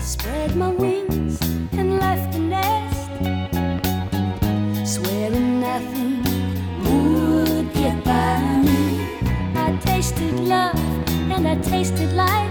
Spread my wings and left the nest, swearing nothing would get by me. I tasted love and I tasted life.